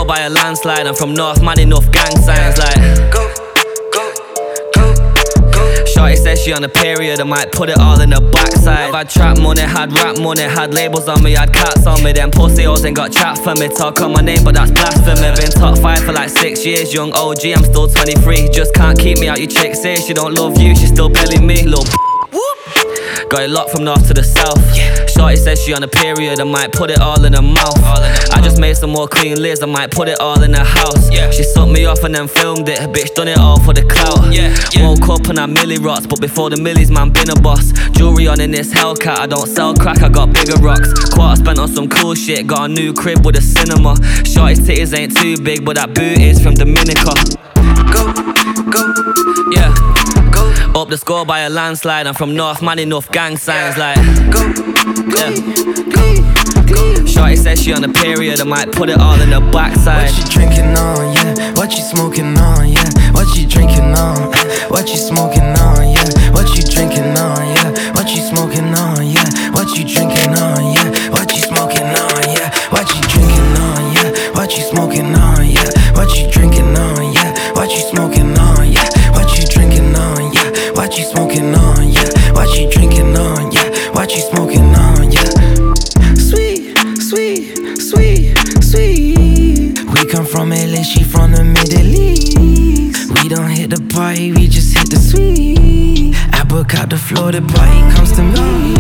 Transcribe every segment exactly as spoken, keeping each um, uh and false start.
by a landslide. I'm from North, man, enough gang signs like go, go, go, go. Shorty says she on a period, I might put it all in the backside. I've had trap money, had rap money, had labels on me, had cats on me. Them pussy hoes ain't got chat for me. Talk on my name, but that's blasphemy. Been top five for like six years, young O G, I'm still twenty-three. Just can't keep me out, you chick say she don't love you, she still belly me, little got it locked from north to the south. Yeah. Shorty says she on a period, I might put it all in her mouth. All in her I mouth. Just made some more clean lids, I might put it all in her house. Yeah. She sucked me off and then filmed it, bitch done it all for the clout. Yeah. Yeah. Woke up and I milli rocks, but before the millies, man, been a boss. Jewelry on in this Hellcat, I don't sell crack, I got bigger rocks. Quarter spent on some cool shit, got a new crib with a cinema. Shorty's titties ain't too big, but that boot is from Dominica. Go, go, yeah. Up the score by a landslide. I'm from North, man, enough gang signs like go, yeah, go, go. Shorty says she on a period, I might put it all in the backside. What you drinking on, yeah? What you smoking on, yeah? What you drinking on? What you smoking on, yeah? What you drinking on, yeah? What you smoking on, yeah? What you drinking on, yeah? What you smoking on, yeah? What you drinking on, yeah? What you smoking on, yeah? What you drinking on, yeah? What you smoking on, yeah? What you drinking on, yeah? What you smoking on, yeah? What you drinking on, yeah? What you smoking on, yeah? Sweet, sweet, sweet, sweet. We come from L A, she from the Middle East. We don't hit the party, we just hit the suite. I book out the floor, the party comes to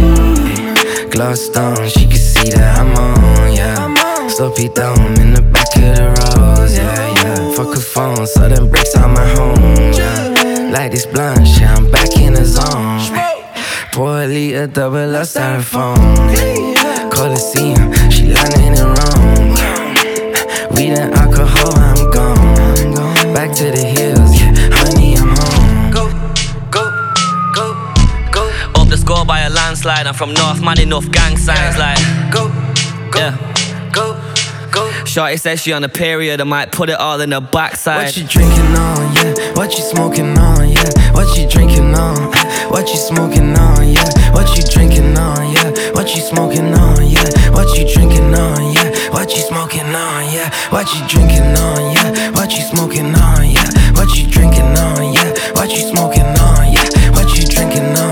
me. Gloss down, she can see that I'm on, yeah. Sloppy down in the back of the rose, yeah, yeah. Fuck a phone, sudden breaks out my home, yeah. Like this blunt shit, I'm back in the zone. Pour a liter, double up styrofoam. Coliseum, she landing in Rome. Weed and alcohol, I'm gone. Back to the hills, yeah, honey, I'm home. Go, go, go, go. Up the score by a landslide. I'm from North, man, enough gang signs like go, go, yeah. go, go. Shorty says she on a period, I might put it all in the backside. What you drinking on, yeah? What you smoking on, yeah? What you drinking on? What you smoking on, yeah? What you drinking on, yeah? What you smoking on, yeah? What you drinking on, yeah? What you smoking on, yeah? What you drinking on, yeah? What you smoking on, yeah? What you drinking on, yeah? What you smoking on, yeah? What you drinking on?